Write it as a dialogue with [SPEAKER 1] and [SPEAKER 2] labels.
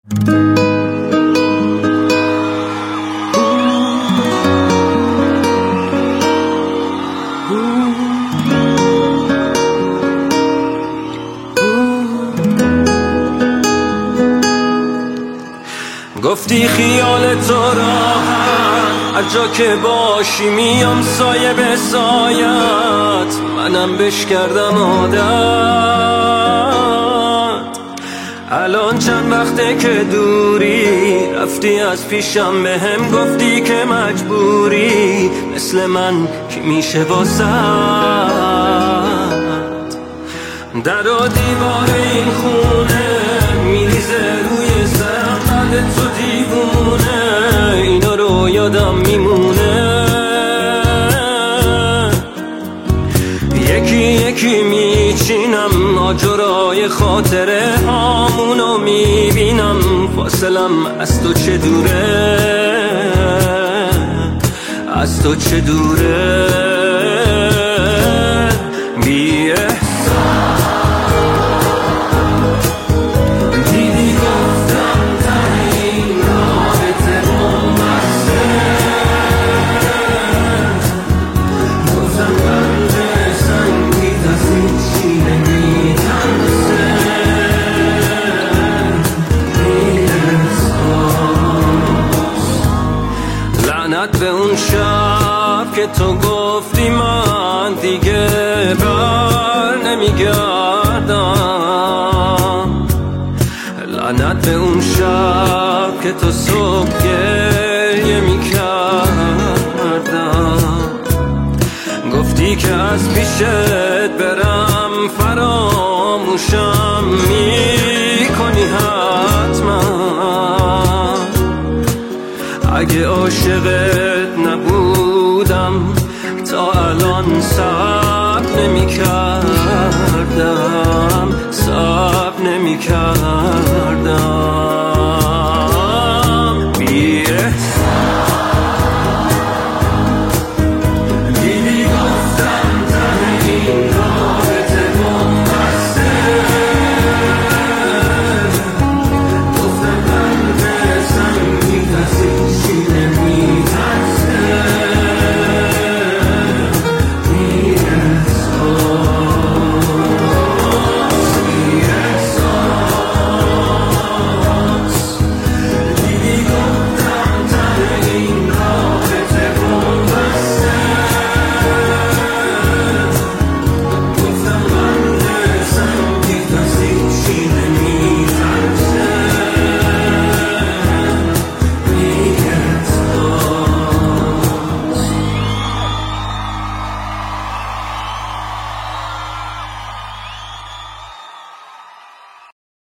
[SPEAKER 1] گفتی خیال تو راحت هر جا که باشی میام سایه به سایت، منم بش کردم عادت. الان چند وقته که دوری رفتی از پیشم، بهم گفتی که مجبوری مثل من کی میشه واسط. در و دیوار این خونه میریزه روی سرم قد تو دیوونه، اینا رو یادم میمونه. یکی یکی میچینم آجرای خاطره هامونو میبینم، فاصلم از تو چه دوره، از تو چه دوره. بی به اون شب که تو گفتی من دیگه بر نمیگردم، لعنت به اون شب که تو صبح گریه میکردم. گفتی که از پیشت برم فراموشم میکنی حتما، اگه عاشق